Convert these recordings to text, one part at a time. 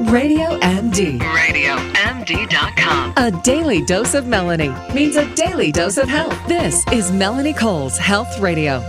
Radio MD. RadioMD.com. A daily dose of Melanie means a daily dose of health. This is Melanie Cole's Health Radio.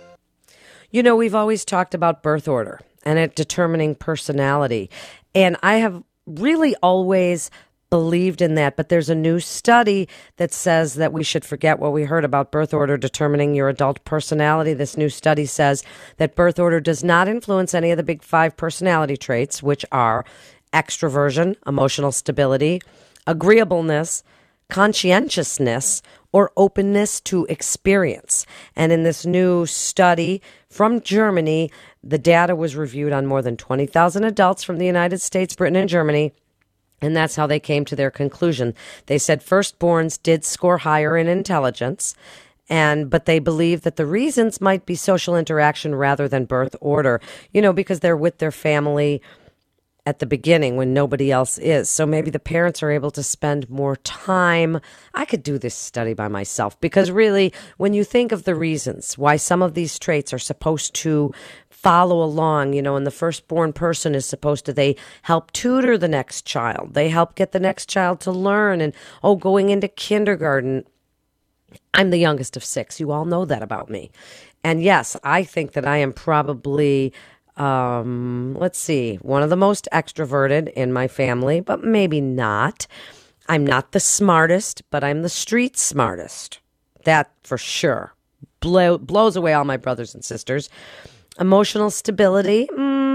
You know, we've always talked about birth order and it determining personality. And I have really always believed in that. But there's a new study that says that we should forget what we heard about birth order determining your adult personality. This new study says that birth order does not influence any of the big 5 personality traits, which are extroversion, emotional stability, agreeableness, conscientiousness, or openness to experience. And in this new study from Germany, the data was reviewed on more than 20,000 adults from the United States, Britain, and Germany. And that's how they came to their conclusion. They said firstborns did score higher in intelligence, but they believe that the reasons might be social interaction rather than birth order, because they're with their family at the beginning when nobody else is. So maybe the parents are able to spend more time. I could do this study by myself because really, when you think of the reasons why some of these traits are supposed to follow along, and the firstborn person is supposed to, they help tutor the next child. They help get the next child to learn and, going into kindergarten. I'm the youngest of 6. You all know that about me. And yes, I think that I am probably, one of the most extroverted in my family, but maybe not. I'm not the smartest, but I'm the street smartest. That for sure blows away all my brothers and sisters. Emotional stability,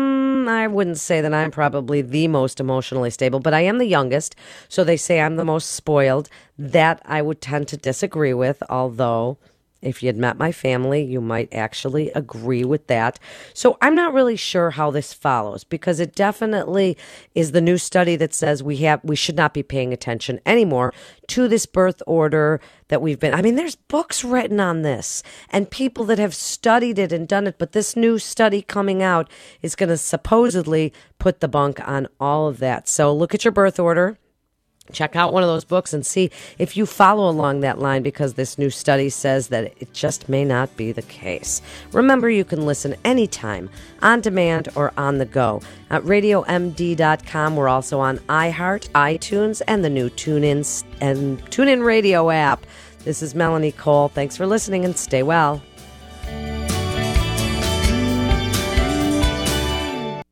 I wouldn't say that I'm probably the most emotionally stable, but I am the youngest, so they say I'm the most spoiled. That I would tend to disagree with, although if you had met my family, you might actually agree with that. So I'm not really sure how this follows, because it definitely is the new study that says we should not be paying attention anymore to this birth order that we've been. I mean, there's books written on this and people that have studied it and done it, but this new study coming out is going to supposedly put the bunk on all of that. So look at your birth order. Check out one of those books and see if you follow along that line, because this new study says that it just may not be the case. Remember, you can listen anytime, on demand or on the go. At RadioMD.com, we're also on iHeart, iTunes, and the new TuneIn Radio app. This is Melanie Cole. Thanks for listening and stay well.